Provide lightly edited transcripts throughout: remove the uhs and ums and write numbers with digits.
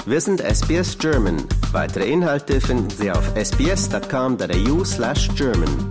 Wir sind SBS German. Weitere Inhalte finden Sie auf sbs.com.au/German.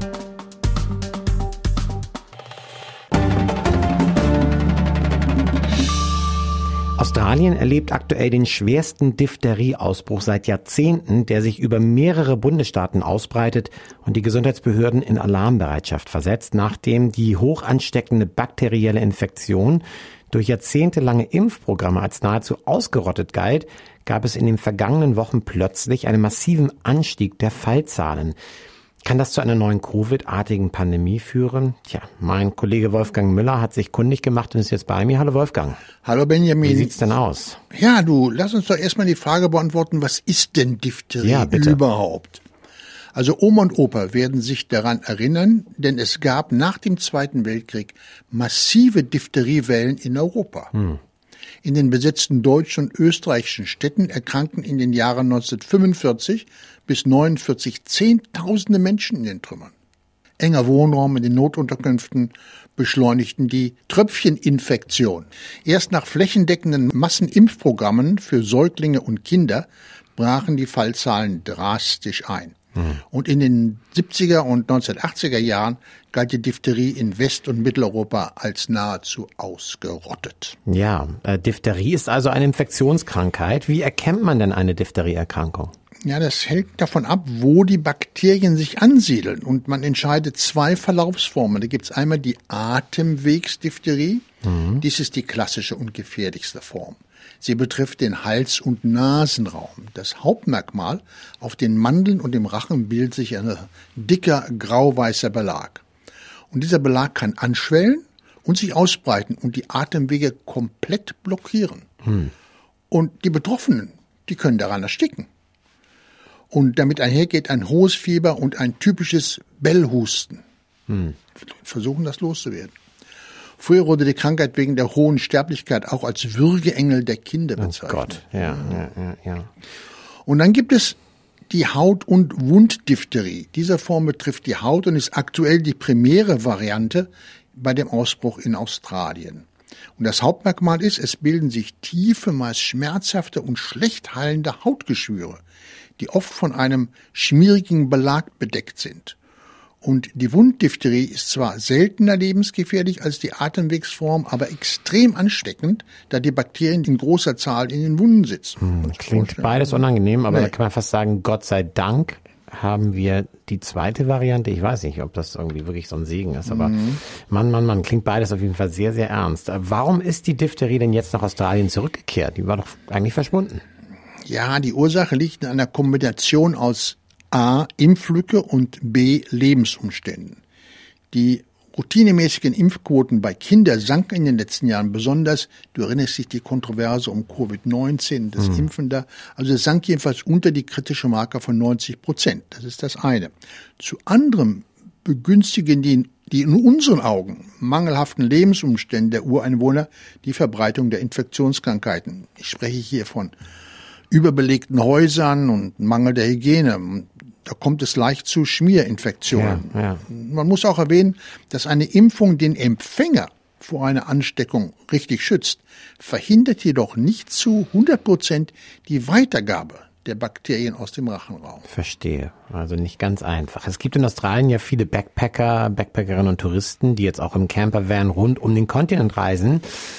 Australien erlebt aktuell den schwersten Diphtherie-Ausbruch seit Jahrzehnten, der sich über mehrere Bundesstaaten ausbreitet und die Gesundheitsbehörden in Alarmbereitschaft versetzt, nachdem die hoch ansteckende bakterielle Infektion durch jahrzehntelange Impfprogramme als nahezu ausgerottet galt, gab es in den vergangenen Wochen plötzlich einen massiven Anstieg der Fallzahlen. Kann das zu einer neuen Covid-artigen Pandemie führen? Tja, mein Kollege Wolfgang Müller hat sich kundig gemacht und ist jetzt bei mir. Hallo Wolfgang. Hallo Benjamin. Wie sieht's denn aus? Ja, lass uns doch erstmal die Frage beantworten, was ist denn Diphtherie überhaupt? Also Oma und Opa werden sich daran erinnern, denn es gab nach dem Zweiten Weltkrieg massive Diphtheriewellen in Europa. In den besetzten deutschen und österreichischen Städten erkrankten in den Jahren 1945 bis 1949 Zehntausende Menschen in den Trümmern. Enger Wohnraum in den Notunterkünften beschleunigten die Tröpfcheninfektion. Erst nach flächendeckenden Massenimpfprogrammen für Säuglinge und Kinder brachen die Fallzahlen drastisch ein. Und in den 70er und 1980er Jahren galt die Diphtherie in West- und Mitteleuropa als nahezu ausgerottet. Ja, Diphtherie ist also eine Infektionskrankheit. Wie erkennt man denn eine Diphtherie-Erkrankung? Ja, das hängt davon ab, wo die Bakterien sich ansiedeln. Und man entscheidet zwei Verlaufsformen. Da gibt es einmal die Atemwegsdiphtherie. Dies ist die klassische und gefährlichste Form. Sie betrifft den Hals- und Nasenraum. Das Hauptmerkmal: auf den Mandeln und dem Rachen bildet sich ein dicker grau-weißer Belag. Und dieser Belag kann anschwellen und sich ausbreiten und die Atemwege komplett blockieren. Und die Betroffenen, die können daran ersticken. Und damit einhergeht ein hohes Fieber und ein typisches Bellhusten. Versuchen, das loszuwerden. Früher wurde die Krankheit wegen der hohen Sterblichkeit auch als Würgeengel der Kinder bezeichnet. Oh Gott, ja. Und dann gibt es die Haut- und Wunddiphtherie. Diese Form betrifft die Haut und ist aktuell die primäre Variante bei dem Ausbruch in Australien. Und das Hauptmerkmal ist, es bilden sich tiefe, meist schmerzhafte und schlecht heilende Hautgeschwüre, die oft von einem schmierigen Belag bedeckt sind. Und die Wunddiphtherie ist zwar seltener lebensgefährlich als die Atemwegsform, aber extrem ansteckend, da die Bakterien in großer Zahl in den Wunden sitzen. Klingt beides unangenehm, aber da kann man fast sagen, Gott sei Dank haben wir die zweite Variante. Ich weiß nicht, ob das irgendwie wirklich so ein Segen ist, aber Mann, klingt beides auf jeden Fall sehr, sehr ernst. Warum ist die Diphtherie denn jetzt nach Australien zurückgekehrt? Die war doch eigentlich verschwunden. Ja, die Ursache liegt in einer Kombination aus A. Impflücke und B. Lebensumständen. Die routinemäßigen Impfquoten bei Kindern sanken in den letzten Jahren besonders. Du erinnerst dich die Kontroverse um Covid-19, das Impfen da. Also es sank jedenfalls unter die kritische Marke von 90%. Das ist das eine. Zu anderem begünstigen die in unseren Augen mangelhaften Lebensumstände der Ureinwohner die Verbreitung der Infektionskrankheiten. Ich spreche hier von überbelegten Häusern und Mangel der Hygiene. Da kommt es leicht zu Schmierinfektionen. Ja. Man muss auch erwähnen, dass eine Impfung den Empfänger vor einer Ansteckung richtig schützt, verhindert jedoch nicht zu 100% die Weitergabe der Bakterien aus dem Rachenraum. Verstehe. Also nicht ganz einfach. Es gibt in Australien ja viele Backpackerinnen und Touristen, die jetzt auch im Campervan rund um den Kontinent reisen.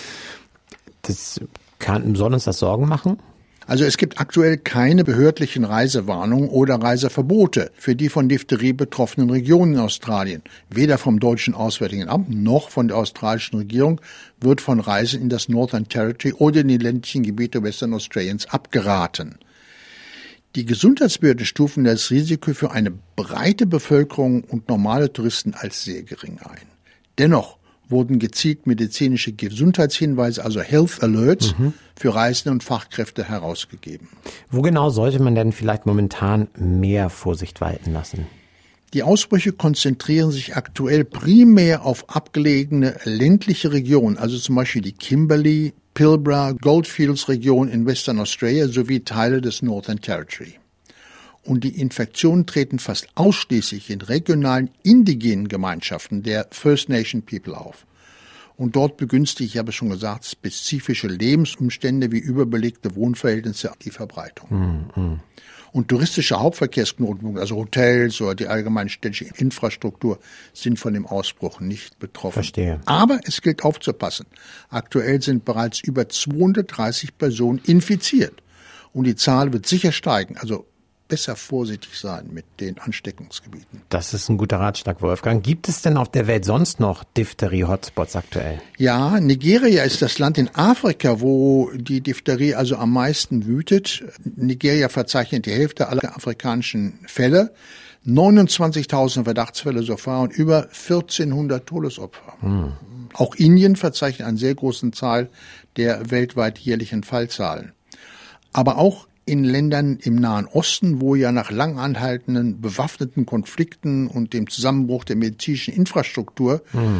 Soll uns das Sorgen machen? Also es gibt aktuell keine behördlichen Reisewarnungen oder Reiseverbote für die von Diphtherie betroffenen Regionen in Australien. Weder vom deutschen Auswärtigen Amt noch von der australischen Regierung wird von Reisen in das Northern Territory oder in die ländlichen Gebiete Western Australiens abgeraten. Die Gesundheitsbehörden stufen das Risiko für eine breite Bevölkerung und normale Touristen als sehr gering ein. Dennoch wurden gezielt medizinische Gesundheitshinweise, also Health Alerts, für Reisende und Fachkräfte herausgegeben. Wo genau sollte man denn vielleicht momentan mehr Vorsicht walten lassen? Die Ausbrüche konzentrieren sich aktuell primär auf abgelegene ländliche Regionen, also zum Beispiel die Kimberley, Pilbara, Goldfields Region in Western Australia sowie Teile des Northern Territory. Und die Infektionen treten fast ausschließlich in regionalen indigenen Gemeinschaften der First Nation People auf. Und dort begünstigt, ich habe es schon gesagt, spezifische Lebensumstände wie überbelegte Wohnverhältnisse die Verbreitung. Und touristische Hauptverkehrsknotenpunkte, also Hotels oder die allgemeine städtische Infrastruktur, sind von dem Ausbruch nicht betroffen. Verstehe. Aber es gilt aufzupassen. Aktuell sind bereits über 230 Personen infiziert. Und die Zahl wird sicher steigen. Also besser vorsichtig sein mit den Ansteckungsgebieten. Das ist ein guter Ratschlag, Wolfgang. Gibt es denn auf der Welt sonst noch Diphtherie-Hotspots aktuell? Ja, Nigeria ist das Land in Afrika, wo die Diphtherie also am meisten wütet. Nigeria verzeichnet die Hälfte aller afrikanischen Fälle. 29.000 Verdachtsfälle so far und über 1.400 Todesopfer. Auch Indien verzeichnet eine sehr große Zahl der weltweit jährlichen Fallzahlen. Aber auch in Ländern im Nahen Osten, wo ja nach lang anhaltenden bewaffneten Konflikten und dem Zusammenbruch der medizinischen Infrastruktur,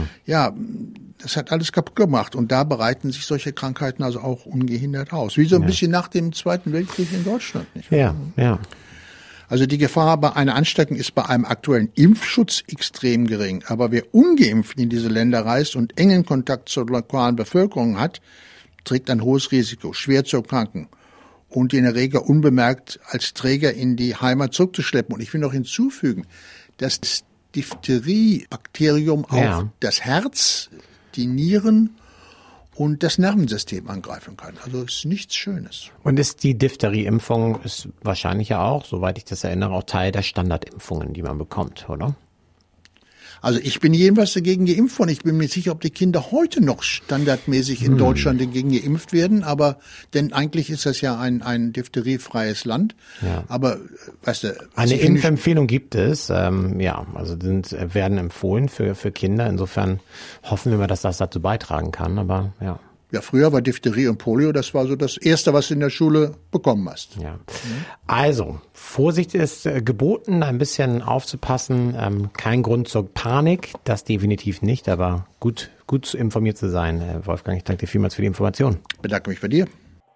das hat alles kaputt gemacht. Und da bereiten sich solche Krankheiten also auch ungehindert aus. Wie so ein bisschen nach dem Zweiten Weltkrieg in Deutschland, nicht wahr? Ja. Also die Gefahr bei einer Ansteckung ist bei einem aktuellen Impfschutz extrem gering. Aber wer ungeimpft in diese Länder reist und engen Kontakt zur lokalen Bevölkerung hat, trägt ein hohes Risiko, schwer zu erkranken und den Erreger unbemerkt als Träger in die Heimat zurückzuschleppen. Und ich will noch hinzufügen, dass das Diphtherie-Bakterium auch das Herz, die Nieren und das Nervensystem angreifen kann. Also es ist nichts Schönes. Und ist die Diphtherie-Impfung ist wahrscheinlich ja auch, soweit ich das erinnere, auch Teil der Standardimpfungen, die man bekommt, oder? Also ich bin jedenfalls dagegen geimpft worden. Ich bin mir nicht sicher, ob die Kinder heute noch standardmäßig in Deutschland dagegen geimpft werden. Aber denn eigentlich ist das ja ein diphtheriefreies Land. Ja. Aber weißt du, eine Impfempfehlung gibt es. Also werden empfohlen für Kinder. Insofern hoffen wir mal, dass das dazu beitragen kann. Aber ja. Ja, früher war Diphtherie und Polio, das war so das Erste, was du in der Schule bekommen hast. Ja. Also, Vorsicht ist geboten, ein bisschen aufzupassen. Kein Grund zur Panik, das definitiv nicht, aber gut informiert zu sein. Wolfgang, ich danke dir vielmals für die Information. Ich bedanke mich bei dir.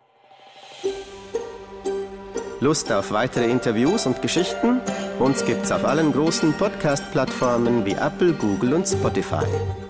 Lust auf weitere Interviews und Geschichten? Uns gibt's auf allen großen Podcast-Plattformen wie Apple, Google und Spotify.